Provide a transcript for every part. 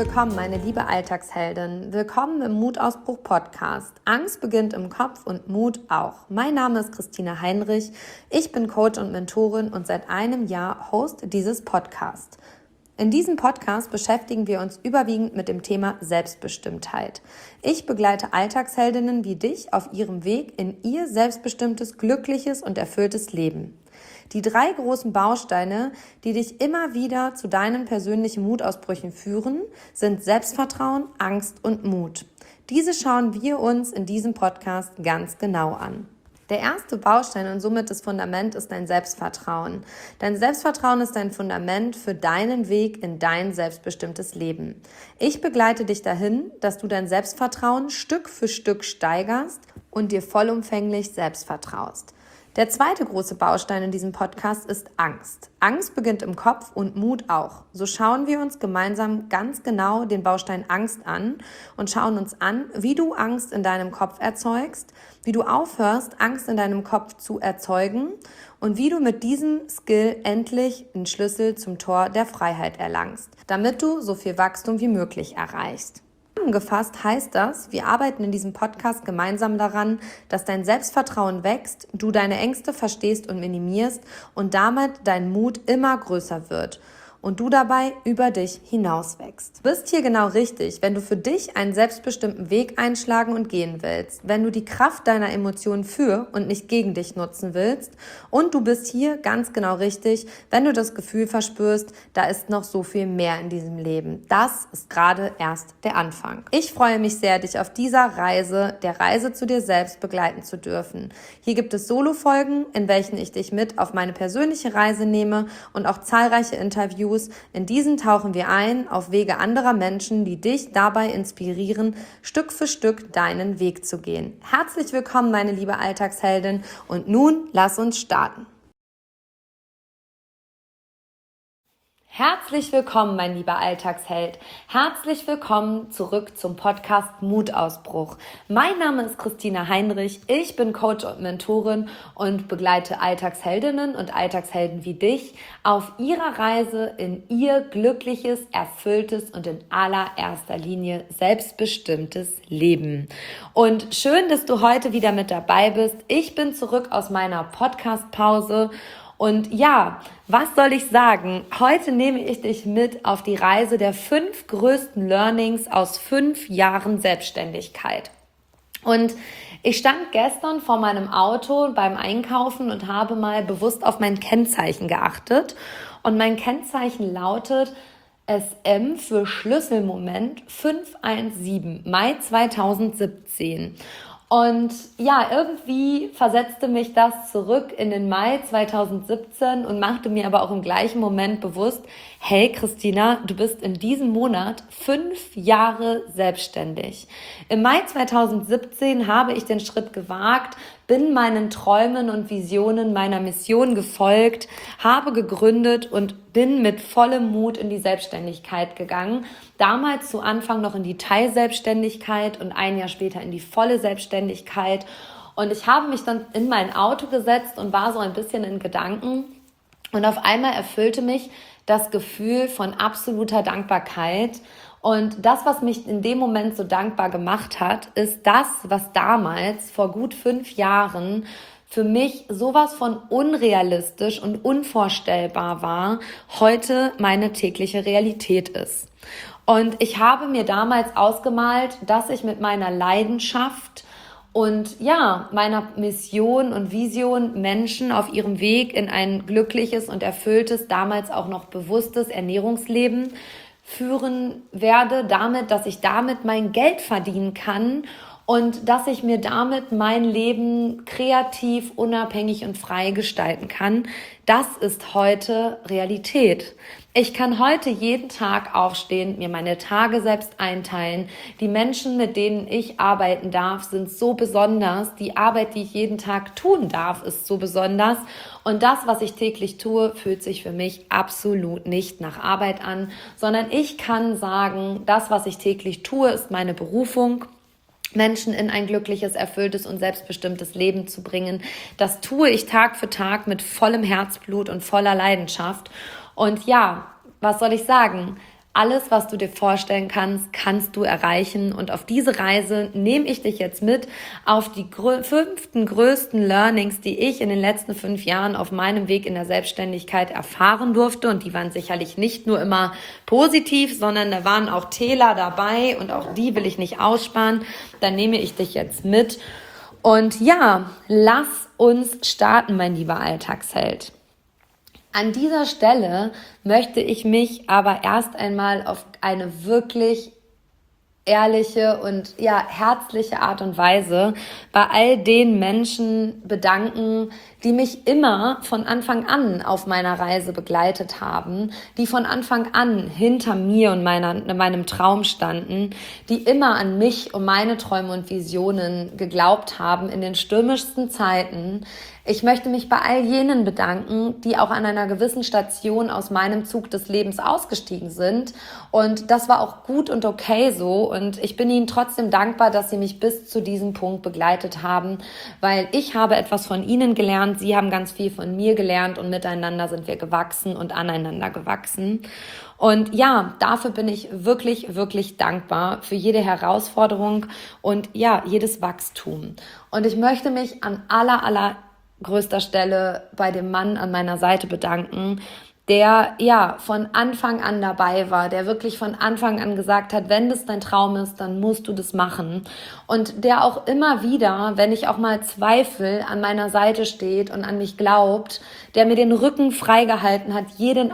willkommen, meine liebe Alltagsheldin. Willkommen im Mutausbruch-Podcast. Angst beginnt im Kopf und Mut auch. Mein Name ist Christina Heinrich. Ich bin Coach und Mentorin und seit einem Jahr Host dieses Podcasts. In diesem Podcast beschäftigen wir uns überwiegend mit dem Thema Selbstbestimmtheit. Ich begleite Alltagsheldinnen wie dich auf ihrem Weg in ihr selbstbestimmtes, glückliches und erfülltes Leben. Die 3 großen Bausteine, die dich immer wieder zu deinen persönlichen Mutausbrüchen führen, sind Selbstvertrauen, Angst und Mut. Diese schauen wir uns in diesem Podcast ganz genau an. Der erste Baustein und somit das Fundament ist dein Selbstvertrauen. Dein Selbstvertrauen ist dein Fundament für deinen Weg in dein selbstbestimmtes Leben. Ich begleite dich dahin, dass du dein Selbstvertrauen Stück für Stück steigerst und dir vollumfänglich selbst vertraust. Der zweite große Baustein in diesem Podcast ist Angst. Angst beginnt im Kopf und Mut auch. So schauen wir uns gemeinsam ganz genau den Baustein Angst an und schauen uns an, wie du Angst in deinem Kopf erzeugst, wie du aufhörst, Angst in deinem Kopf zu erzeugen und wie du mit diesem Skill endlich den Schlüssel zum Tor der Freiheit erlangst, damit du so viel Wachstum wie möglich erreichst. Zusammengefasst heißt das, wir arbeiten in diesem Podcast gemeinsam daran, dass dein Selbstvertrauen wächst, du deine Ängste verstehst und minimierst und damit dein Mut immer größer wird und du dabei über dich hinaus wächst. Du bist hier genau richtig, wenn du für dich einen selbstbestimmten Weg einschlagen und gehen willst, wenn du die Kraft deiner Emotionen für und nicht gegen dich nutzen willst und du bist hier ganz genau richtig, wenn du das Gefühl verspürst, da ist noch so viel mehr in diesem Leben. Das ist gerade erst der Anfang. Ich freue mich sehr, dich auf dieser Reise, der Reise zu dir selbst begleiten zu dürfen. Hier gibt es Solo-Folgen, in welchen ich dich mit auf meine persönliche Reise nehme und auch zahlreiche Interviews. In diesen tauchen wir ein auf Wege anderer Menschen, die dich dabei inspirieren, Stück für Stück deinen Weg zu gehen. Herzlich willkommen, meine liebe Alltagsheldin, und nun lass uns starten. Herzlich willkommen, mein lieber Alltagsheld. Herzlich willkommen zurück zum Podcast Mutausbruch. Mein Name ist Christina Heinrich. Ich bin Coach und Mentorin und begleite Alltagsheldinnen und Alltagshelden wie dich auf ihrer Reise in ihr glückliches, erfülltes und in allererster Linie selbstbestimmtes Leben. Und schön, dass du heute wieder mit dabei bist. Ich bin zurück aus meiner Podcast-Pause. Und ja, was soll ich sagen? Heute nehme ich dich mit auf die Reise der 5 größten Learnings aus 5 Jahren Selbstständigkeit. Und ich stand gestern vor meinem Auto beim Einkaufen und habe mal bewusst auf mein Kennzeichen geachtet. Und mein Kennzeichen lautet SM für Schlüsselmoment 517, Mai 2017. Und ja, irgendwie versetzte mich das zurück in den Mai 2017 und machte mir aber auch im gleichen Moment bewusst, hey Christina, du bist in diesem Monat 5 Jahre selbstständig. Im Mai 2017 habe ich den Schritt gewagt, bin meinen Träumen und Visionen meiner Mission gefolgt, habe gegründet und bin mit vollem Mut in die Selbstständigkeit gegangen. Damals zu Anfang noch in die Teilselbstständigkeit und ein Jahr später in die volle Selbstständigkeit. Und ich habe mich dann in mein Auto gesetzt und war so ein bisschen in Gedanken. Und auf einmal erfüllte mich das Gefühl von absoluter Dankbarkeit. Und das, was mich in dem Moment so dankbar gemacht hat, ist das, was damals vor gut 5 Jahren für mich sowas von unrealistisch und unvorstellbar war, heute meine tägliche Realität ist. Und ich habe mir damals ausgemalt, dass ich mit meiner Leidenschaft und ja, meiner Mission und Vision Menschen auf ihrem Weg in ein glückliches und erfülltes, damals auch noch bewusstes Ernährungsleben führen werde, dass ich damit mein Geld verdienen kann und dass ich mir damit mein Leben kreativ, unabhängig und frei gestalten kann. Das ist heute Realität. Ich kann heute jeden Tag aufstehen, mir meine Tage selbst einteilen. Die Menschen, mit denen ich arbeiten darf, sind so besonders. Die Arbeit, die ich jeden Tag tun darf, ist so besonders. Und das, was ich täglich tue, fühlt sich für mich absolut nicht nach Arbeit an, sondern ich kann sagen, das, was ich täglich tue, ist meine Berufung. Menschen in ein glückliches, erfülltes und selbstbestimmtes Leben zu bringen. Das tue ich Tag für Tag mit vollem Herzblut und voller Leidenschaft. Und ja, was soll ich sagen? alles, was du dir vorstellen kannst, kannst du erreichen. Und auf diese Reise nehme ich dich jetzt mit auf die 5. größten Learnings, die ich in den letzten 5 Jahren auf meinem Weg in der Selbstständigkeit erfahren durfte. Und die waren sicherlich nicht nur immer positiv, sondern da waren auch Täler dabei und auch die will ich nicht aussparen. Da nehme ich dich jetzt mit. Und ja, lass uns starten, mein lieber Alltagsheld. An dieser Stelle möchte ich mich aber erst einmal auf eine wirklich ehrliche und herzliche Art und Weise bei all den Menschen bedanken, die mich immer von Anfang an auf meiner Reise begleitet haben, die von Anfang an hinter mir und meinem Traum standen, die immer an mich und meine Träume und Visionen geglaubt haben in den stürmischsten Zeiten. Ich möchte mich bei all jenen bedanken, die auch an einer gewissen Station aus meinem Zug des Lebens ausgestiegen sind. Und das war auch gut und okay so. Und ich bin ihnen trotzdem dankbar, dass sie mich bis zu diesem Punkt begleitet haben, weil ich habe etwas von ihnen gelernt, sie haben ganz viel von mir gelernt und miteinander sind wir gewachsen und aneinander gewachsen. Und ja, dafür bin ich wirklich, wirklich dankbar für jede Herausforderung und jedes Wachstum. Und ich möchte mich an allergrößter Stelle bei dem Mann an meiner Seite bedanken, der von Anfang an dabei war, der wirklich von Anfang an gesagt hat, wenn das dein Traum ist, dann musst du das machen. Und der auch immer wieder, wenn ich auch mal zweifle, an meiner Seite steht und an mich glaubt, der mir den Rücken freigehalten hat, jeden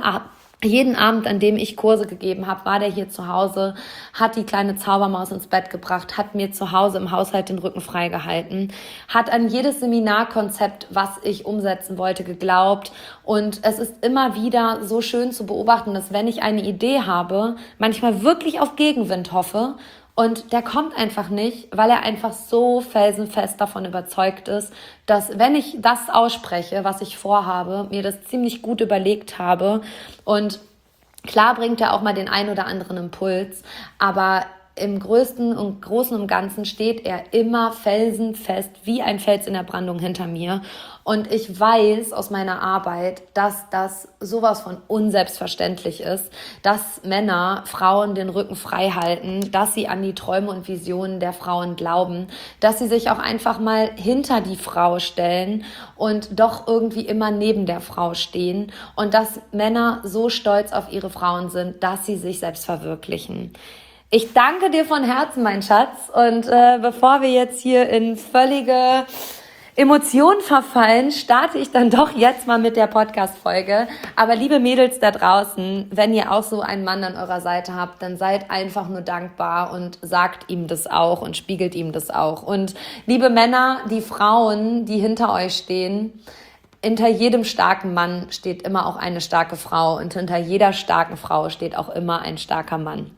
Abend, an dem ich Kurse gegeben habe, war der hier zu Hause, hat die kleine Zaubermaus ins Bett gebracht, hat mir zu Hause im Haushalt den Rücken freigehalten, hat an jedes Seminarkonzept, was ich umsetzen wollte, geglaubt. Und es ist immer wieder so schön zu beobachten, dass wenn ich eine Idee habe, manchmal wirklich auf Gegenwind hoffe. Und der kommt einfach nicht, weil er einfach so felsenfest davon überzeugt ist, dass wenn ich das ausspreche, was ich vorhabe, mir das ziemlich gut überlegt habe. Und klar bringt er auch mal den ein oder anderen Impuls, aber im Großen und Ganzen steht er immer felsenfest wie ein Fels in der Brandung hinter mir. Und ich weiß aus meiner Arbeit, dass das sowas von unselbstverständlich ist, dass Männer Frauen den Rücken frei halten, dass sie an die Träume und Visionen der Frauen glauben, dass sie sich auch einfach mal hinter die Frau stellen und doch irgendwie immer neben der Frau stehen und dass Männer so stolz auf ihre Frauen sind, dass sie sich selbst verwirklichen. Ich danke dir von Herzen, mein Schatz. Und bevor wir jetzt hier in völlige Emotionen verfallen, starte ich dann doch jetzt mal mit der Podcast-Folge. Aber liebe Mädels da draußen, wenn ihr auch so einen Mann an eurer Seite habt, dann seid einfach nur dankbar und sagt ihm das auch und spiegelt ihm das auch. Und liebe Männer, die Frauen, die hinter euch stehen, hinter jedem starken Mann steht immer auch eine starke Frau und hinter jeder starken Frau steht auch immer ein starker Mann.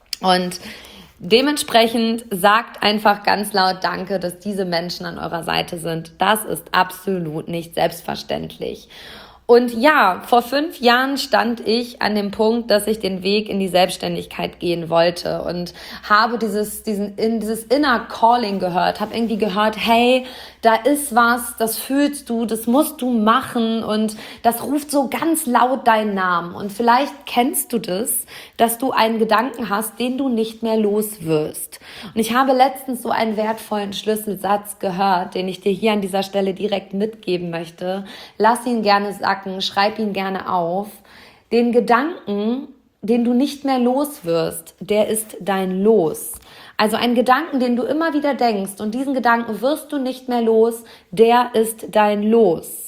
Und dementsprechend sagt einfach ganz laut Danke, dass diese Menschen an eurer Seite sind. Das ist absolut nicht selbstverständlich. Und ja, vor 5 Jahren stand ich an dem Punkt, dass ich den Weg in die Selbstständigkeit gehen wollte und habe dieses Inner Calling gehört, habe irgendwie gehört, hey, da ist was, das fühlst du, das musst du machen und das ruft so ganz laut deinen Namen. Und vielleicht kennst du das, dass du einen Gedanken hast, den du nicht mehr los wirst. Und ich habe letztens so einen wertvollen Schlüsselsatz gehört, den ich dir hier an dieser Stelle direkt mitgeben möchte. Lass ihn gerne sacken, schreib ihn gerne auf. Den Gedanken, den du nicht mehr los wirst, der ist dein Los. Also ein Gedanken, den du immer wieder denkst und diesen Gedanken wirst du nicht mehr los, der ist dein Los.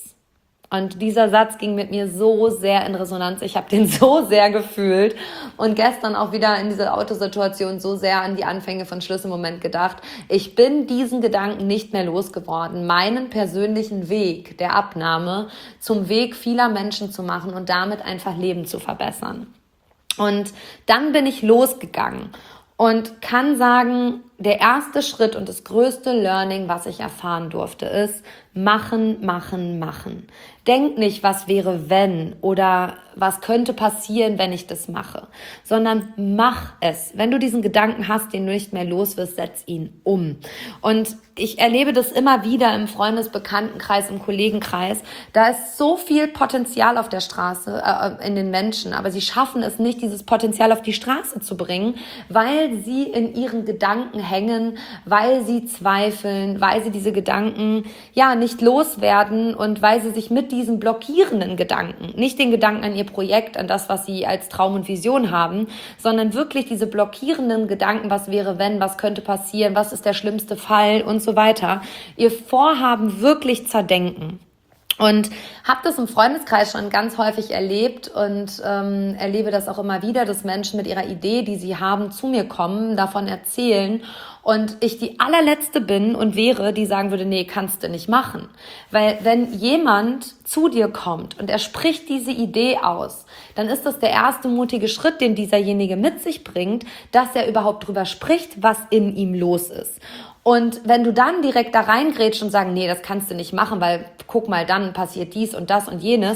Und dieser Satz ging mit mir so sehr in Resonanz. Ich habe den so sehr gefühlt und gestern auch wieder in dieser Autosituation so sehr an die Anfänge von Schlüsselmoment gedacht. Ich bin diesen Gedanken nicht mehr losgeworden, meinen persönlichen Weg der Abnahme zum Weg vieler Menschen zu machen und damit einfach Leben zu verbessern. Und dann bin ich losgegangen und kann sagen, der erste Schritt und das größte Learning, was ich erfahren durfte, ist machen, machen, machen. Denk nicht, was wäre, wenn oder was könnte passieren, wenn ich das mache, sondern mach es. Wenn du diesen Gedanken hast, den du nicht mehr los wirst, setz ihn um. Und ich erlebe das immer wieder im Freundesbekanntenkreis, im Kollegenkreis. Da ist so viel Potenzial auf der Straße, in den Menschen, aber sie schaffen es nicht, dieses Potenzial auf die Straße zu bringen, weil sie in ihren Gedanken hängen, weil sie zweifeln, weil sie diese Gedanken nicht loswerden und weil sie sich mit diesen blockierenden Gedanken, nicht den Gedanken an ihr Projekt, an das, was sie als Traum und Vision haben, sondern wirklich diese blockierenden Gedanken, was wäre wenn, was könnte passieren, was ist der schlimmste Fall und so weiter, ihr Vorhaben wirklich zerdenken. Und habe das im Freundeskreis schon ganz häufig erlebt und erlebe das auch immer wieder, dass Menschen mit ihrer Idee, die sie haben, zu mir kommen, davon erzählen und ich die allerletzte bin und wäre, die sagen würde, nee, kannst du nicht machen. Weil wenn jemand zu dir kommt und er spricht diese Idee aus, dann ist das der erste mutige Schritt, den dieserjenige mit sich bringt, dass er überhaupt drüber spricht, was in ihm los ist. Und wenn du dann direkt da reingrätschst und sagst, nee, das kannst du nicht machen, weil guck mal, dann passiert dies und das und jenes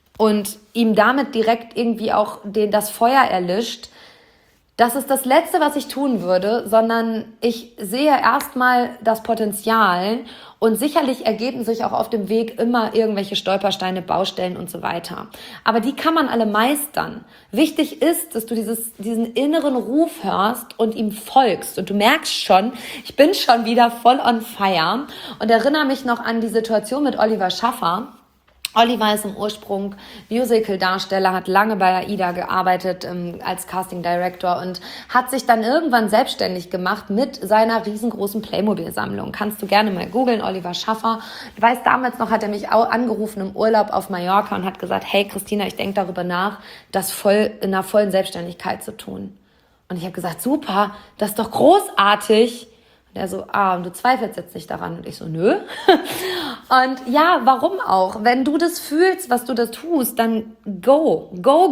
und ihm damit direkt irgendwie auch das Feuer erlischt, das ist das Letzte, was ich tun würde, sondern ich sehe erstmal das Potenzial und sicherlich ergeben sich auch auf dem Weg immer irgendwelche Stolpersteine, Baustellen und so weiter. Aber die kann man alle meistern. Wichtig ist, dass du diesen inneren Ruf hörst und ihm folgst. Und du merkst schon, ich bin schon wieder voll on fire und erinnere mich noch an die Situation mit Oliver Schaffer. Oliver ist im Ursprung Musical-Darsteller, hat lange bei AIDA gearbeitet als Casting Director und hat sich dann irgendwann selbstständig gemacht mit seiner riesengroßen Playmobil-Sammlung. Kannst du gerne mal googeln, Oliver Schaffer. Ich weiß, damals noch hat er mich auch angerufen im Urlaub auf Mallorca und hat gesagt, hey Christina, ich denke darüber nach, das in einer vollen Selbstständigkeit zu tun. Und ich habe gesagt, super, das ist doch großartig. Und er so, und du zweifelst jetzt nicht daran? Und ich so, nö. Und ja, warum auch? Wenn du das fühlst, was du da tust, dann go.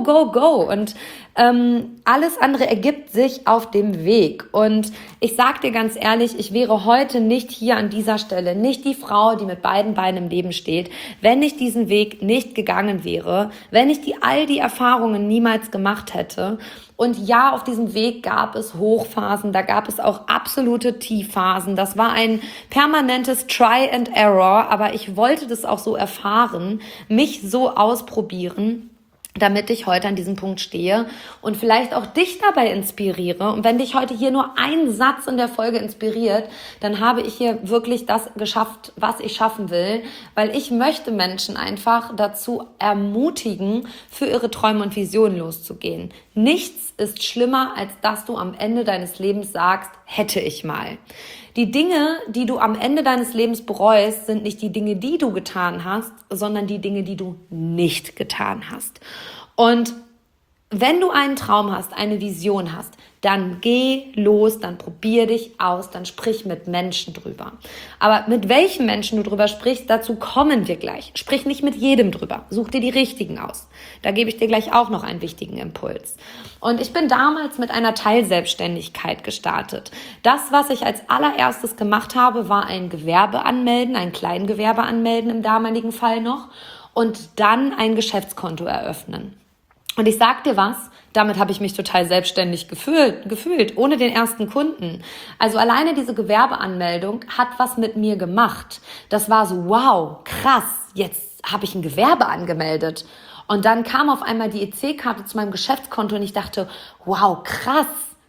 Und alles andere ergibt sich auf dem Weg. Und ich sag dir ganz ehrlich, ich wäre heute nicht hier an dieser Stelle, nicht die Frau, die mit beiden Beinen im Leben steht, wenn ich diesen Weg nicht gegangen wäre, wenn ich all die Erfahrungen niemals gemacht hätte. Und ja, auf diesem Weg gab es Hochphasen, da gab es auch absolute Tiefphasen. Das war ein permanentes Try and Error, aber ich wollte das auch so erfahren, mich so ausprobieren, damit ich heute an diesem Punkt stehe und vielleicht auch dich dabei inspiriere. Und wenn dich heute hier nur ein Satz in der Folge inspiriert, dann habe ich hier wirklich das geschafft, was ich schaffen will, weil ich möchte Menschen einfach dazu ermutigen, für ihre Träume und Visionen loszugehen. Nichts ist schlimmer, als dass du am Ende deines Lebens sagst, hätte ich mal. Die Dinge, die du am Ende deines Lebens bereust, sind nicht die Dinge, die du getan hast, sondern die Dinge, die du nicht getan hast. Und wenn du einen Traum hast, eine Vision hast, dann geh los, dann probier dich aus, dann sprich mit Menschen drüber. Aber mit welchen Menschen du drüber sprichst, dazu kommen wir gleich. Sprich nicht mit jedem drüber, such dir die richtigen aus. Da gebe ich dir gleich auch noch einen wichtigen Impuls. Und ich bin damals mit einer Teilselbstständigkeit gestartet. Das, was ich als allererstes gemacht habe, war ein Gewerbe anmelden, ein Kleingewerbe anmelden im damaligen Fall noch und dann ein Geschäftskonto eröffnen. Und ich sag dir was, damit habe ich mich total selbstständig gefühlt, ohne den ersten Kunden. Also alleine diese Gewerbeanmeldung hat was mit mir gemacht. Das war so, wow, krass, jetzt habe ich ein Gewerbe angemeldet. Und dann kam auf einmal die EC-Karte zu meinem Geschäftskonto und ich dachte, wow, krass,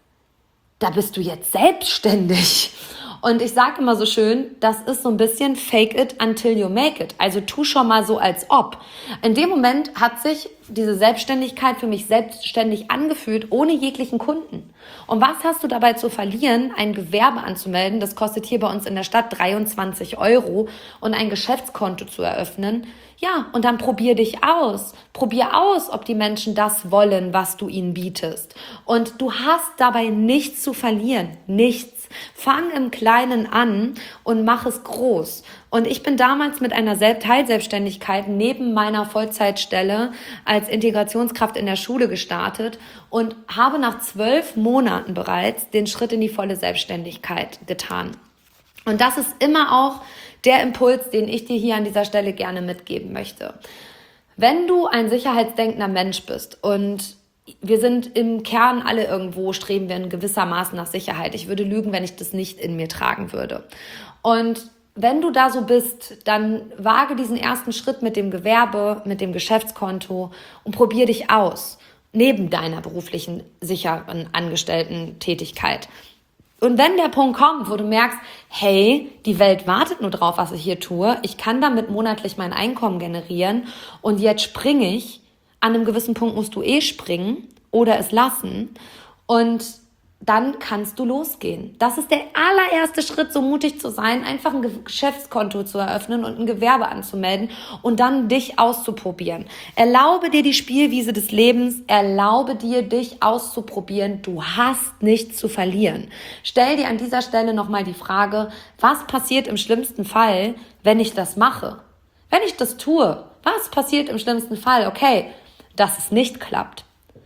da bist du jetzt selbstständig. Und ich sage immer so schön, das ist so ein bisschen fake it until you make it. Also tu schon mal so, als ob. In dem Moment hat sich diese Selbstständigkeit für mich selbstständig angefühlt, ohne jeglichen Kunden. Und was hast du dabei zu verlieren, ein Gewerbe anzumelden? Das kostet hier bei uns in der Stadt 23 € und ein Geschäftskonto zu eröffnen. Ja, und dann probier dich aus. Probier aus, ob die Menschen das wollen, was du ihnen bietest. Und du hast dabei nichts zu verlieren. Nichts. Fang im Kleinen an und mach es groß. Und ich bin damals mit einer Teilselbstständigkeit neben meiner Vollzeitstelle als Integrationskraft in der Schule gestartet und habe nach 12 Monaten bereits den Schritt in die volle Selbstständigkeit getan. Und das ist immer auch der Impuls, den ich dir hier an dieser Stelle gerne mitgeben möchte. Wenn du ein sicherheitsdenkender Mensch bist und wir sind im Kern alle irgendwo, streben wir in gewissermaßen nach Sicherheit. Ich würde lügen, wenn ich das nicht in mir tragen würde. Und wenn du da so bist, dann wage diesen ersten Schritt mit dem Gewerbe, mit dem Geschäftskonto und probier dich aus, neben deiner beruflichen, sicheren Angestellten-Tätigkeit. Und wenn der Punkt kommt, wo du merkst, hey, die Welt wartet nur drauf, was ich hier tue, ich kann damit monatlich mein Einkommen generieren und jetzt springe ich, an einem gewissen Punkt musst du springen oder es lassen und dann kannst du losgehen. Das ist der allererste Schritt, so mutig zu sein, einfach ein Geschäftskonto zu eröffnen und ein Gewerbe anzumelden und dann dich auszuprobieren. Erlaube dir die Spielwiese des Lebens, erlaube dir, dich auszuprobieren. Du hast nichts zu verlieren. Stell dir an dieser Stelle nochmal die Frage, was passiert im schlimmsten Fall, wenn ich das mache? Wenn ich das tue, was passiert im schlimmsten Fall? Okay, dass es nicht klappt.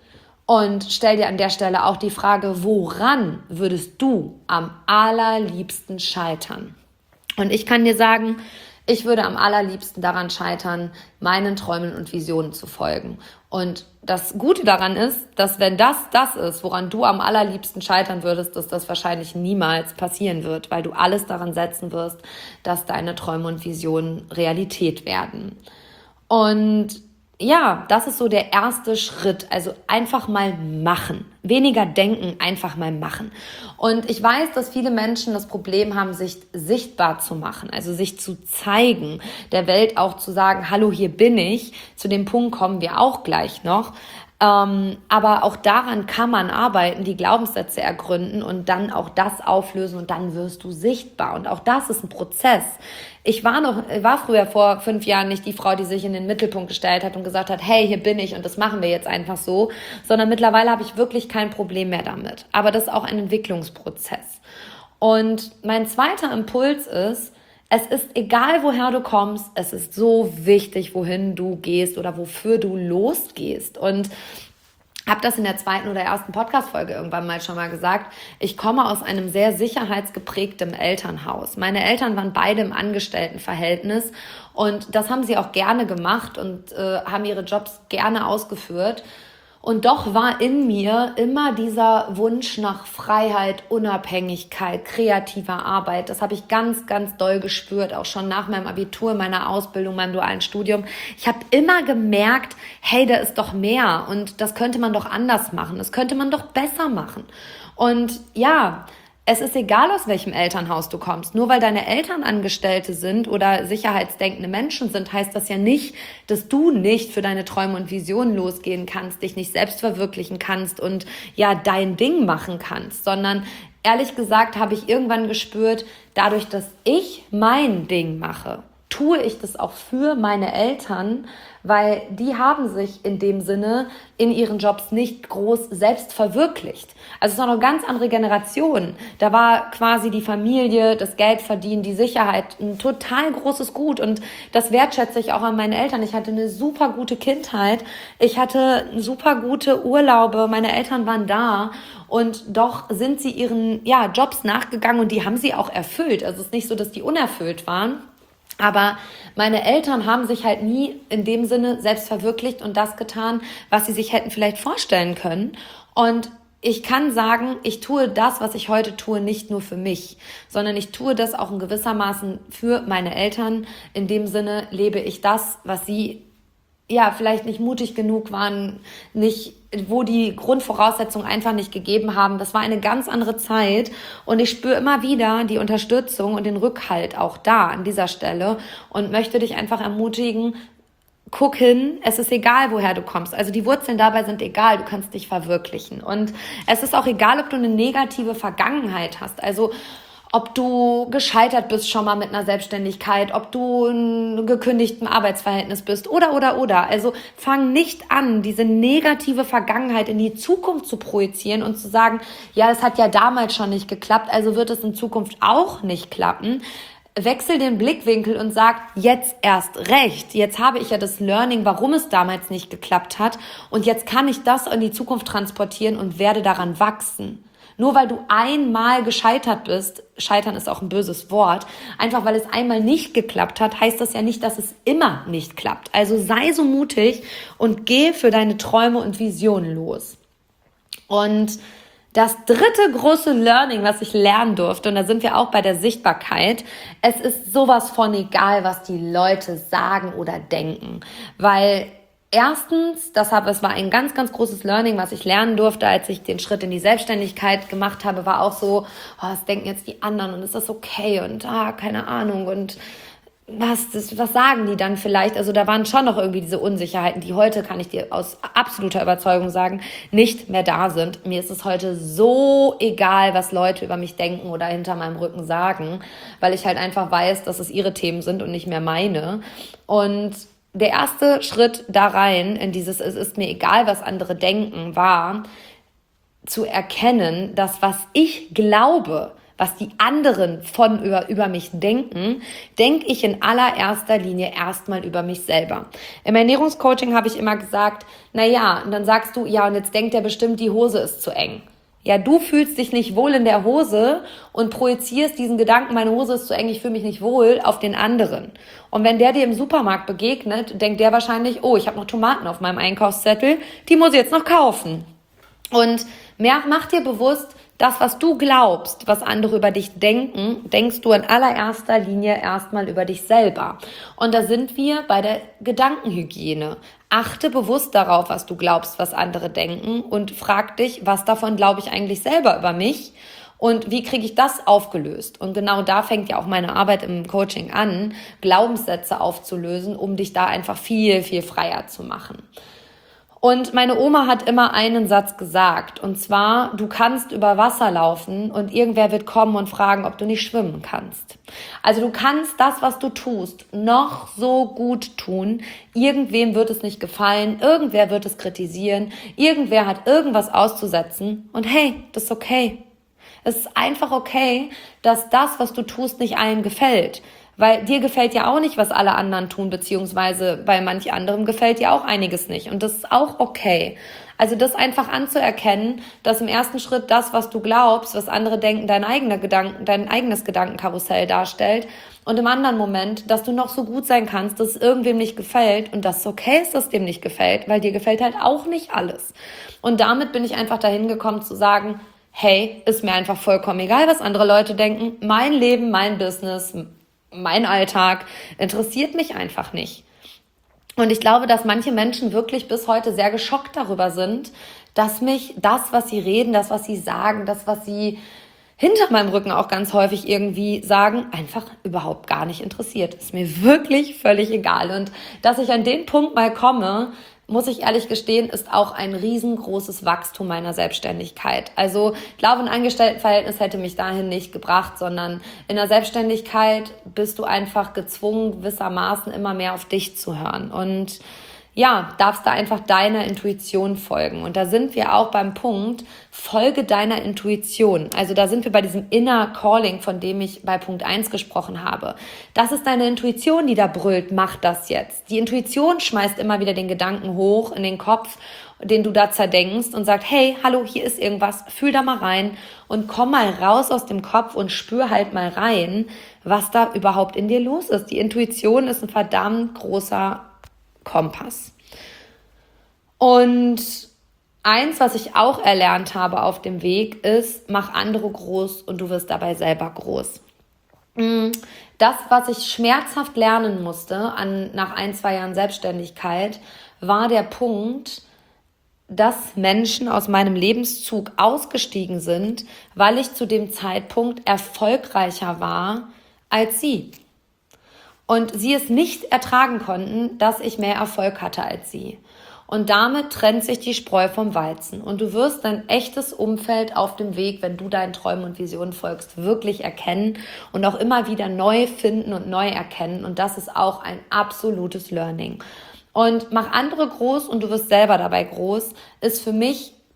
Und stell dir an der Stelle auch die Frage, woran würdest du am allerliebsten scheitern? Und ich kann dir sagen, ich würde am allerliebsten daran scheitern, meinen Träumen und Visionen zu folgen. Und das Gute daran ist, dass wenn das ist, woran du am allerliebsten scheitern würdest, dass das wahrscheinlich niemals passieren wird, weil du alles daran setzen wirst, dass deine Träume und Visionen Realität werden. Und ja, das ist so der erste Schritt. Also einfach mal machen. Weniger denken, einfach mal machen. Und ich weiß, dass viele Menschen das Problem haben, sich sichtbar zu machen, also sich zu zeigen, der Welt auch zu sagen, hallo, hier bin ich. Zu dem Punkt kommen wir auch gleich noch. Aber auch daran kann man arbeiten, die Glaubenssätze ergründen und dann auch das auflösen und dann wirst du sichtbar. Und auch das ist ein Prozess. Ich war früher vor 5 Jahren nicht die Frau, die sich in den Mittelpunkt gestellt hat und gesagt hat, hey, hier bin ich und das machen wir jetzt einfach so, sondern mittlerweile habe ich wirklich kein Problem mehr damit. Aber das ist auch ein Entwicklungsprozess. Und mein zweiter Impuls ist, es ist egal, woher du kommst, es ist so wichtig, wohin du gehst oder wofür du losgehst. Und habe das in der 2. oder 1. Podcast-Folge irgendwann mal schon mal gesagt. Ich komme aus einem sehr sicherheitsgeprägten Elternhaus. Meine Eltern waren beide im Angestelltenverhältnis und das haben sie auch gerne gemacht und haben ihre Jobs gerne ausgeführt. Und doch war in mir immer dieser Wunsch nach Freiheit, Unabhängigkeit, kreativer Arbeit. Das habe ich ganz, ganz doll gespürt, auch schon nach meinem Abitur, meiner Ausbildung, meinem dualen Studium. Ich habe immer gemerkt, hey, da ist doch mehr und das könnte man doch anders machen, das könnte man doch besser machen. Und ja, es ist egal, aus welchem Elternhaus du kommst. Nur weil deine Eltern Angestellte sind oder sicherheitsdenkende Menschen sind, heißt das ja nicht, dass du nicht für deine Träume und Visionen losgehen kannst, dich nicht selbst verwirklichen kannst und ja, dein Ding machen kannst, sondern ehrlich gesagt habe ich irgendwann gespürt, dadurch, dass ich mein Ding mache, tue ich das auch für meine Eltern, weil die haben sich in dem Sinne in ihren Jobs nicht groß selbst verwirklicht. Also es ist noch eine ganz andere Generation. Da war quasi die Familie, das Geld verdienen, die Sicherheit ein total großes Gut und das wertschätze ich auch an meinen Eltern. Ich hatte eine super gute Kindheit, ich hatte super gute Urlaube, meine Eltern waren da und doch sind sie ihren Jobs nachgegangen und die haben sie auch erfüllt. Also es ist nicht so, dass die unerfüllt waren. Aber meine Eltern haben sich halt nie in dem Sinne selbst verwirklicht und das getan, was sie sich hätten vielleicht vorstellen können. Und ich kann sagen, ich tue das, was ich heute tue, nicht nur für mich, sondern ich tue das auch in gewissermaßen für meine Eltern. In dem Sinne lebe ich das, was sie vielleicht nicht mutig genug waren, wo die Grundvoraussetzungen einfach nicht gegeben haben. Das war eine ganz andere Zeit und ich spüre immer wieder die Unterstützung und den Rückhalt auch da an dieser Stelle und möchte dich einfach ermutigen, guck hin, es ist egal, woher du kommst. Also die Wurzeln dabei sind egal, du kannst dich verwirklichen. Und es ist auch egal, ob du eine negative Vergangenheit hast. Also ob du gescheitert bist schon mal mit einer Selbstständigkeit, ob du in einem gekündigten Arbeitsverhältnis bist oder. Also fang nicht an, diese negative Vergangenheit in die Zukunft zu projizieren und zu sagen, ja, es hat ja damals schon nicht geklappt, also wird es in Zukunft auch nicht klappen. wechsel den Blickwinkel und sag, jetzt erst recht. Jetzt habe ich ja das Learning, warum es damals nicht geklappt hat. Und jetzt kann ich das in die Zukunft transportieren und werde daran wachsen. Nur weil du einmal gescheitert bist, scheitern ist auch ein böses Wort, einfach weil es einmal nicht geklappt hat, heißt das ja nicht, dass es immer nicht klappt. Also sei so mutig und geh für deine Träume und Visionen los. Und das dritte große Learning, was ich lernen durfte, und da sind wir auch bei der Sichtbarkeit, es ist sowas von egal, was die Leute sagen oder denken, weil erstens, es war ein ganz, ganz großes Learning, was ich lernen durfte, als ich den Schritt in die Selbstständigkeit gemacht habe, war auch so, was denken jetzt die anderen und ist das okay und keine Ahnung und was sagen die dann vielleicht? Also da waren schon noch irgendwie diese Unsicherheiten, die heute, kann ich dir aus absoluter Überzeugung sagen, nicht mehr da sind. Mir ist es heute so egal, was Leute über mich denken oder hinter meinem Rücken sagen, weil ich halt einfach weiß, dass es ihre Themen sind und nicht mehr meine. Und der erste Schritt da rein in dieses es ist mir egal, was andere denken, war zu erkennen, dass was ich glaube, was die anderen über mich denke ich in allererster Linie erstmal über mich selber. Im Ernährungscoaching habe ich immer gesagt, und dann sagst du, ja, und jetzt denkt er bestimmt, die Hose ist zu eng. Ja, du fühlst dich nicht wohl in der Hose und projizierst diesen Gedanken, meine Hose ist zu eng, ich fühle mich nicht wohl, auf den anderen. Und wenn der dir im Supermarkt begegnet, denkt der wahrscheinlich, oh, ich habe noch Tomaten auf meinem Einkaufszettel, die muss ich jetzt noch kaufen. Und mach dir bewusst, das, was du glaubst, was andere über dich denken, denkst du in allererster Linie erstmal über dich selber. Und da sind wir bei der Gedankenhygiene. Achte bewusst darauf, was du glaubst, was andere denken und frag dich, was davon glaube ich eigentlich selber über mich und wie kriege ich das aufgelöst? Und genau da fängt ja auch meine Arbeit im Coaching an, Glaubenssätze aufzulösen, um dich da einfach viel, viel freier zu machen. Und meine Oma hat immer einen Satz gesagt, und zwar, du kannst über Wasser laufen und irgendwer wird kommen und fragen, ob du nicht schwimmen kannst. Also du kannst das, was du tust, noch so gut tun. Irgendwem wird es nicht gefallen, irgendwer wird es kritisieren, irgendwer hat irgendwas auszusetzen und hey, das ist okay. Es ist einfach okay, dass das, was du tust, nicht allen gefällt. Weil dir gefällt ja auch nicht, was alle anderen tun, beziehungsweise bei manch anderem gefällt dir auch einiges nicht. Und das ist auch okay. Also das einfach anzuerkennen, dass im ersten Schritt das, was du glaubst, was andere denken, dein eigenes Gedankenkarussell darstellt. Und im anderen Moment, dass du noch so gut sein kannst, dass es irgendwem nicht gefällt und dass es okay ist, dass es dem nicht gefällt, weil dir gefällt halt auch nicht alles. Und damit bin ich einfach dahin gekommen zu sagen, hey, ist mir einfach vollkommen egal, was andere Leute denken. Mein Leben, mein Business, mein Alltag interessiert mich einfach nicht. Und ich glaube, dass manche Menschen wirklich bis heute sehr geschockt darüber sind, dass mich das, was sie reden, das, was sie sagen, das, was sie hinter meinem Rücken auch ganz häufig irgendwie sagen, einfach überhaupt gar nicht interessiert. Ist mir wirklich völlig egal. Und dass ich an den Punkt mal komme, muss ich ehrlich gestehen, ist auch ein riesengroßes Wachstum meiner Selbstständigkeit. Also ich glaube, ein Angestelltenverhältnis hätte mich dahin nicht gebracht, sondern in der Selbstständigkeit bist du einfach gezwungen, gewissermaßen immer mehr auf dich zu hören. Und ja, darfst da einfach deiner Intuition folgen. Und da sind wir auch beim Punkt, folge deiner Intuition. Also da sind wir bei diesem Inner Calling, von dem ich bei Punkt 1 gesprochen habe. Das ist deine Intuition, die da brüllt, mach das jetzt. Die Intuition schmeißt immer wieder den Gedanken hoch in den Kopf, den du da zerdenkst und sagt, hey, hallo, hier ist irgendwas, fühl da mal rein und komm mal raus aus dem Kopf und spür halt mal rein, was da überhaupt in dir los ist. Die Intuition ist ein verdammt großer Kompass. Und eins, was ich auch erlernt habe auf dem Weg, ist, mach andere groß und du wirst dabei selber groß. Das, was ich schmerzhaft lernen musste nach 1-2 Jahren Selbstständigkeit, war der Punkt, dass Menschen aus meinem Lebenszug ausgestiegen sind, weil ich zu dem Zeitpunkt erfolgreicher war als sie. Und sie es nicht ertragen konnten, dass ich mehr Erfolg hatte als sie. Und damit trennt sich die Spreu vom Weizen. Und du wirst dein echtes Umfeld auf dem Weg, wenn du deinen Träumen und Visionen folgst, wirklich erkennen und auch immer wieder neu finden und neu erkennen. Und das ist auch ein absolutes Learning. Und mach andere groß und du wirst selber dabei groß, ist für mich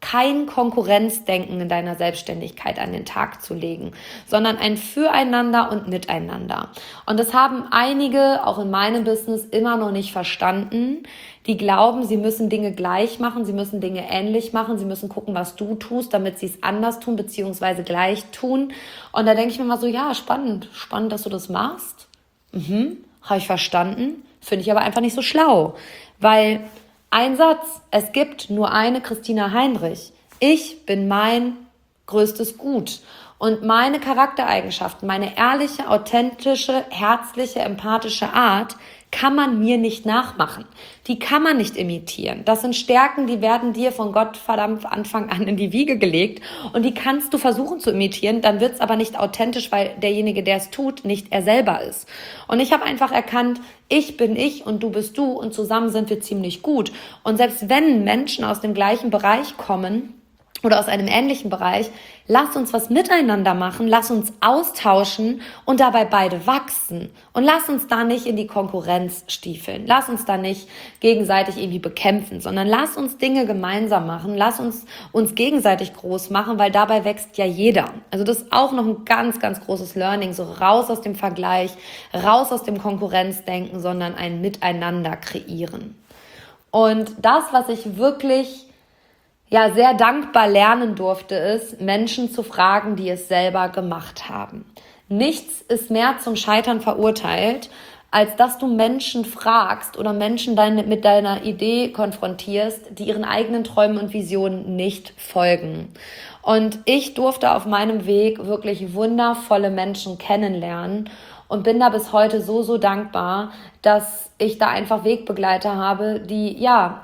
kein Konkurrenzdenken in deiner Selbstständigkeit an den Tag zu legen, sondern ein Füreinander und Miteinander. Und das haben einige, auch in meinem Business, immer noch nicht verstanden. Die glauben, sie müssen Dinge gleich machen, sie müssen Dinge ähnlich machen, sie müssen gucken, was du tust, damit sie es anders tun, beziehungsweise gleich tun. Und da denke ich mir mal so, ja, spannend, dass du das machst. Habe ich verstanden, finde ich aber einfach nicht so schlau. Weil ein Satz, es gibt nur eine Christina Heinrich. Ich bin mein größtes Gut. Und meine Charaktereigenschaften, meine ehrliche, authentische, herzliche, empathische Art kann man mir nicht nachmachen. Die kann man nicht imitieren. Das sind Stärken, die werden dir von Gott verdammt Anfang an in die Wiege gelegt und die kannst du versuchen zu imitieren, dann wird's aber nicht authentisch, weil derjenige, der es tut, nicht er selber ist. Und ich habe einfach erkannt, ich bin ich und du bist du und zusammen sind wir ziemlich gut. Und selbst wenn Menschen aus dem gleichen Bereich kommen, oder aus einem ähnlichen Bereich, lass uns was miteinander machen, lass uns austauschen und dabei beide wachsen. Und lass uns da nicht in die Konkurrenz stiefeln, lass uns da nicht gegenseitig irgendwie bekämpfen, sondern lass uns Dinge gemeinsam machen, lass uns gegenseitig groß machen, weil dabei wächst ja jeder. Also das ist auch noch ein ganz, ganz großes Learning, so raus aus dem Vergleich, raus aus dem Konkurrenzdenken, sondern ein Miteinander kreieren. Und das, was ich wirklich sehr dankbar lernen durfte, ist, Menschen zu fragen, die es selber gemacht haben. Nichts ist mehr zum Scheitern verurteilt, als dass du Menschen fragst oder Menschen mit deiner Idee konfrontierst, die ihren eigenen Träumen und Visionen nicht folgen. Und ich durfte auf meinem Weg wirklich wundervolle Menschen kennenlernen und bin da bis heute so dankbar, dass ich da einfach Wegbegleiter habe, die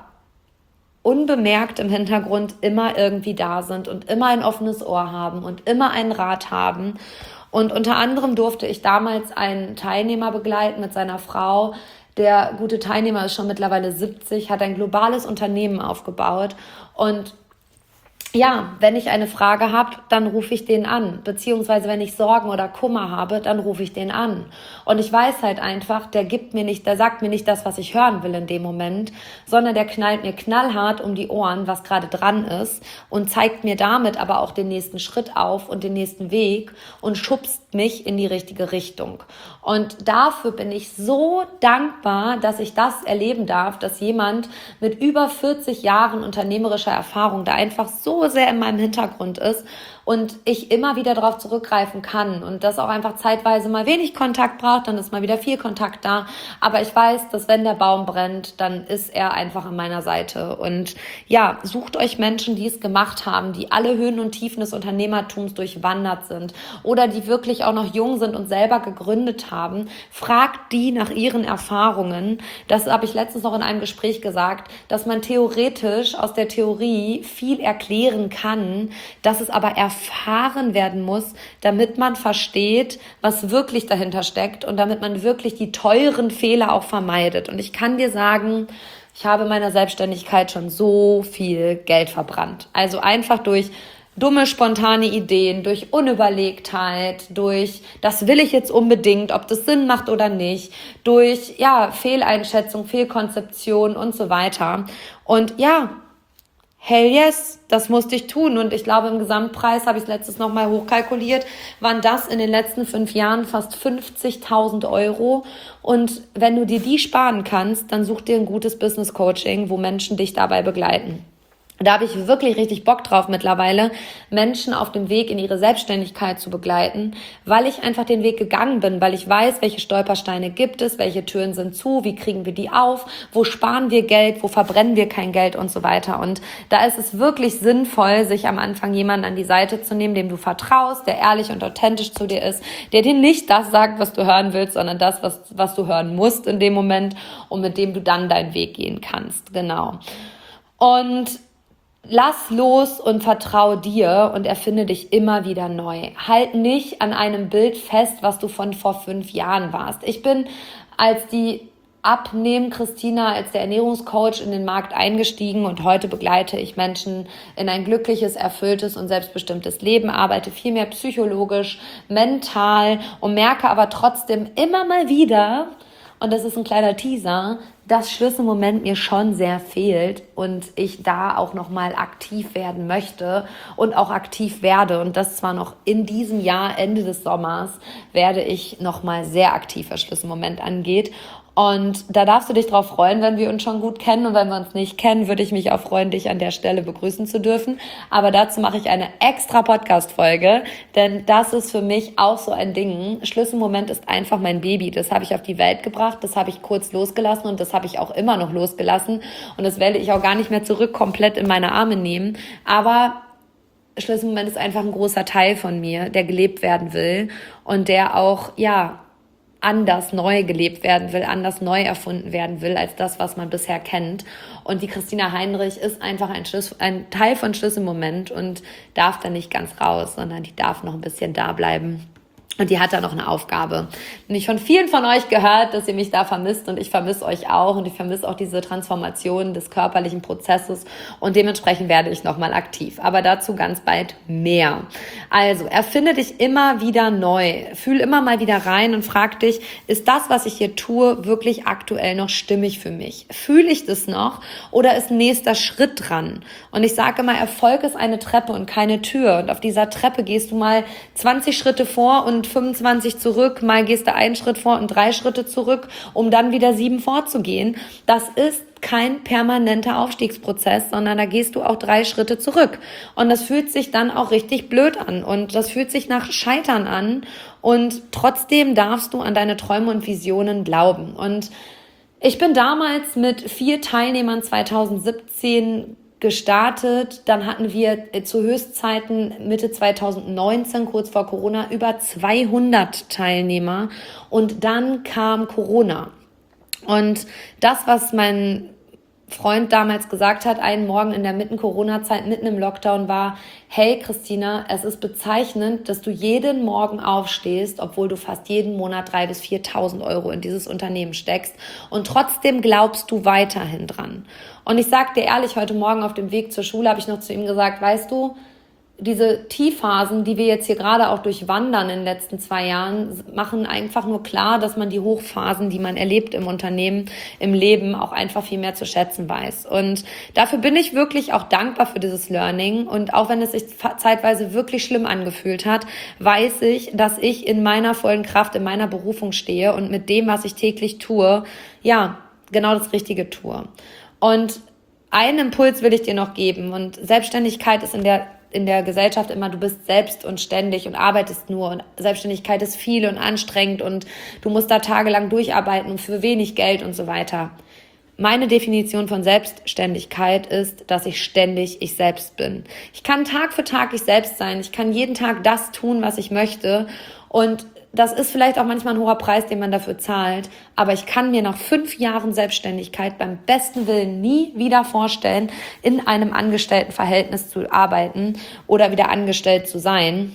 unbemerkt im Hintergrund immer irgendwie da sind und immer ein offenes Ohr haben und immer einen Rat haben. Und unter anderem durfte ich damals einen Teilnehmer begleiten mit seiner Frau. Der gute Teilnehmer ist schon mittlerweile 70, hat ein globales Unternehmen aufgebaut. Und wenn ich eine Frage habe, dann rufe ich den an. Beziehungsweise wenn ich Sorgen oder Kummer habe, dann rufe ich den an. Und ich weiß halt einfach, der sagt mir nicht das, was ich hören will in dem Moment, sondern der knallt mir knallhart um die Ohren, was gerade dran ist und zeigt mir damit aber auch den nächsten Schritt auf und den nächsten Weg und schubst mich in die richtige Richtung. Und dafür bin ich so dankbar, dass ich das erleben darf, dass jemand mit über 40 Jahren unternehmerischer Erfahrung da einfach so sehr in meinem Hintergrund ist und ich immer wieder darauf zurückgreifen kann und das auch einfach zeitweise mal wenig Kontakt braucht, dann ist mal wieder viel Kontakt da. Aber ich weiß, dass wenn der Baum brennt, dann ist er einfach an meiner Seite. Und sucht euch Menschen, die es gemacht haben, die alle Höhen und Tiefen des Unternehmertums durchwandert sind oder die wirklich auch noch jung sind und selber gegründet haben. Fragt die nach ihren Erfahrungen. Das habe ich letztens noch in einem Gespräch gesagt, dass man theoretisch aus der Theorie viel erklären kann, dass es aber erfahren werden muss, damit man versteht, was wirklich dahinter steckt und damit man wirklich die teuren Fehler auch vermeidet. Und ich kann dir sagen, ich habe in meiner Selbstständigkeit schon so viel Geld verbrannt. Also einfach durch dumme, spontane Ideen, durch Unüberlegtheit, durch das will ich jetzt unbedingt, ob das Sinn macht oder nicht, durch Fehleinschätzung, Fehlkonzeption und so weiter. Und hell yes, das musste ich tun. Und ich glaube, im Gesamtpreis, habe ich es letztes nochmal hochkalkuliert, waren das in den letzten 5 Jahren fast 50.000 Euro. Und wenn du dir die sparen kannst, dann such dir ein gutes Business Coaching, wo Menschen dich dabei begleiten. Da habe ich wirklich richtig Bock drauf mittlerweile, Menschen auf dem Weg in ihre Selbstständigkeit zu begleiten, weil ich einfach den Weg gegangen bin, weil ich weiß, welche Stolpersteine gibt es, welche Türen sind zu, wie kriegen wir die auf, wo sparen wir Geld, wo verbrennen wir kein Geld und so weiter. Und da ist es wirklich sinnvoll, sich am Anfang jemanden an die Seite zu nehmen, dem du vertraust, der ehrlich und authentisch zu dir ist, der dir nicht das sagt, was du hören willst, sondern das, was du hören musst in dem Moment und mit dem du dann deinen Weg gehen kannst. Genau. Und lass los und vertrau dir und erfinde dich immer wieder neu. Halt nicht an einem Bild fest, was du von vor 5 Jahren warst. Ich bin als die Christina, als der Ernährungscoach in den Markt eingestiegen und heute begleite ich Menschen in ein glückliches, erfülltes und selbstbestimmtes Leben, arbeite viel mehr psychologisch, mental und merke aber trotzdem immer mal wieder, und das ist ein kleiner Teaser, das Schlüsselmoment mir schon sehr fehlt und ich da auch nochmal aktiv werden möchte und auch aktiv werde. Und das zwar noch in diesem Jahr, Ende des Sommers, werde ich nochmal sehr aktiv, was Schlüsselmoment angeht. Und da darfst du dich drauf freuen, wenn wir uns schon gut kennen. Und wenn wir uns nicht kennen, würde ich mich auch freuen, dich an der Stelle begrüßen zu dürfen. Aber dazu mache ich eine extra Podcast-Folge, denn das ist für mich auch so ein Ding. Schlüsselmoment ist einfach mein Baby. Das habe ich auf die Welt gebracht, das habe ich kurz losgelassen und das habe ich auch immer noch losgelassen. Und das werde ich auch gar nicht mehr zurück komplett in meine Arme nehmen. Aber Schlüsselmoment ist einfach ein großer Teil von mir, der gelebt werden will und der auch, anders neu gelebt werden will, anders neu erfunden werden will, als das, was man bisher kennt. Und die Christina Heinrich ist einfach ein Teil von Schlüsselmoment und darf da nicht ganz raus, sondern die darf noch ein bisschen da bleiben. Und die hat da noch eine Aufgabe. Und ich von vielen von euch gehört, dass ihr mich da vermisst und ich vermisse euch auch und ich vermisse auch diese Transformation des körperlichen Prozesses und dementsprechend werde ich nochmal aktiv. Aber dazu ganz bald mehr. Also, erfinde dich immer wieder neu. Fühl immer mal wieder rein und frag dich, ist das, was ich hier tue, wirklich aktuell noch stimmig für mich? Fühle ich das noch oder ist nächster Schritt dran? Und ich sage immer, Erfolg ist eine Treppe und keine Tür. Und auf dieser Treppe gehst du mal 20 Schritte vor und 25 zurück, mal gehst du einen Schritt vor und 3 Schritte zurück, um dann wieder 7 vorzugehen. Das ist kein permanenter Aufstiegsprozess, sondern da gehst du auch 3 Schritte zurück. Und das fühlt sich dann auch richtig blöd an und das fühlt sich nach Scheitern an und trotzdem darfst du an deine Träume und Visionen glauben. Und ich bin damals mit 4 Teilnehmern 2017 gestartet, dann hatten wir zu Höchstzeiten Mitte 2019, kurz vor Corona, über 200 Teilnehmer und dann kam Corona. Und das, was mein Freund damals gesagt hat, einen Morgen in der Mitten-Corona-Zeit, mitten im Lockdown war, hey Christina, es ist bezeichnend, dass du jeden Morgen aufstehst, obwohl du fast jeden Monat 3.000 bis 4.000 Euro in dieses Unternehmen steckst und trotzdem glaubst du weiterhin dran. Und ich sag dir ehrlich, heute Morgen auf dem Weg zur Schule habe ich noch zu ihm gesagt, weißt du, diese Tiefphasen, die wir jetzt hier gerade auch durchwandern in den letzten 2 Jahren, machen einfach nur klar, dass man die Hochphasen, die man erlebt im Unternehmen, im Leben, auch einfach viel mehr zu schätzen weiß. Und dafür bin ich wirklich auch dankbar für dieses Learning. Und auch wenn es sich zeitweise wirklich schlimm angefühlt hat, weiß ich, dass ich in meiner vollen Kraft, in meiner Berufung stehe und mit dem, was ich täglich tue, genau das Richtige tue. Und einen Impuls will ich dir noch geben. Und Selbstständigkeit ist in der Gesellschaft immer, du bist selbst und ständig und arbeitest nur und Selbstständigkeit ist viel und anstrengend und du musst da tagelang durcharbeiten und für wenig Geld und so weiter. Meine Definition von Selbstständigkeit ist, dass ich ständig ich selbst bin. Ich kann Tag für Tag ich selbst sein. Ich kann jeden Tag das tun, was ich möchte. Und das ist vielleicht auch manchmal ein hoher Preis, den man dafür zahlt. Aber ich kann mir nach 5 Jahren Selbstständigkeit beim besten Willen nie wieder vorstellen, in einem Angestelltenverhältnis zu arbeiten oder wieder angestellt zu sein.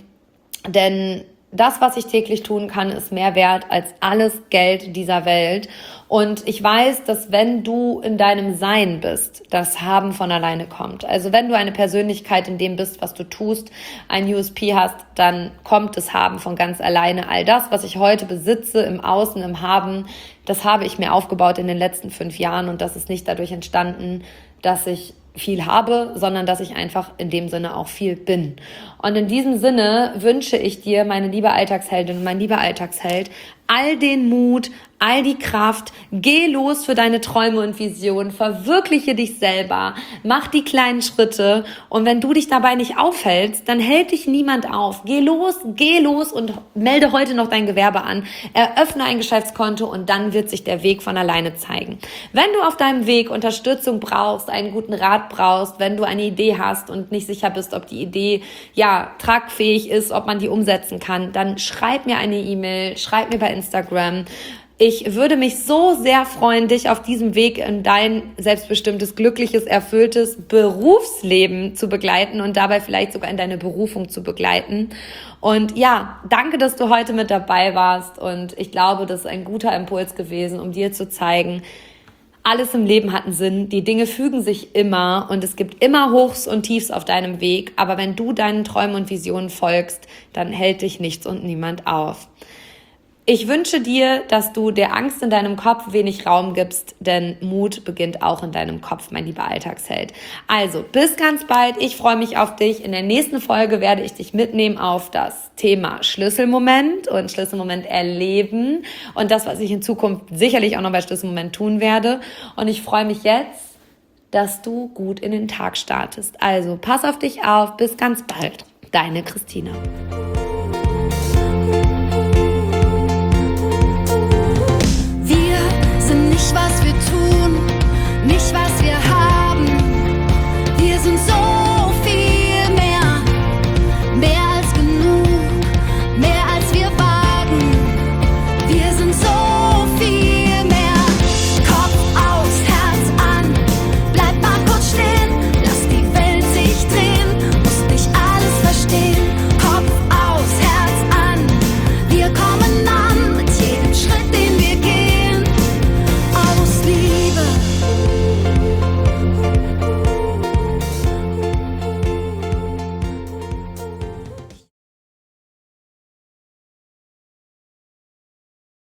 Denn das, was ich täglich tun kann, ist mehr wert als alles Geld dieser Welt. Und ich weiß, dass wenn du in deinem Sein bist, das Haben von alleine kommt. Also wenn du eine Persönlichkeit in dem bist, was du tust, ein USP hast, dann kommt das Haben von ganz alleine. All das, was ich heute besitze, im Außen, im Haben, das habe ich mir aufgebaut in den letzten 5 Jahren und das ist nicht dadurch entstanden, dass ich viel habe, sondern dass ich einfach in dem Sinne auch viel bin. Und in diesem Sinne wünsche ich dir, meine liebe Alltagsheldin, mein lieber Alltagsheld, all den Mut, all die Kraft, geh los für deine Träume und Visionen, verwirkliche dich selber, mach die kleinen Schritte und wenn du dich dabei nicht aufhältst, dann hält dich niemand auf. Geh los und melde heute noch dein Gewerbe an, eröffne ein Geschäftskonto und dann wird sich der Weg von alleine zeigen. Wenn du auf deinem Weg Unterstützung brauchst, einen guten Rat brauchst, wenn du eine Idee hast und nicht sicher bist, ob die Idee tragfähig ist, ob man die umsetzen kann, dann schreib mir eine E-Mail, schreib mir bei Instagram. Ich würde mich so sehr freuen, dich auf diesem Weg in dein selbstbestimmtes, glückliches, erfülltes Berufsleben zu begleiten und dabei vielleicht sogar in deine Berufung zu begleiten. Und danke, dass du heute mit dabei warst und ich glaube, das ist ein guter Impuls gewesen, um dir zu zeigen, alles im Leben hat einen Sinn, die Dinge fügen sich immer und es gibt immer Hochs und Tiefs auf deinem Weg, aber wenn du deinen Träumen und Visionen folgst, dann hält dich nichts und niemand auf. Ich wünsche dir, dass du der Angst in deinem Kopf wenig Raum gibst, denn Mut beginnt auch in deinem Kopf, mein lieber Alltagsheld. Also, bis ganz bald. Ich freue mich auf dich. In der nächsten Folge werde ich dich mitnehmen auf das Thema Schlüsselmoment und Schlüsselmoment erleben und das, was ich in Zukunft sicherlich auch noch bei Schlüsselmoment tun werde. Und ich freue mich jetzt, dass du gut in den Tag startest. Also, pass auf dich auf. Bis ganz bald. Deine Christina.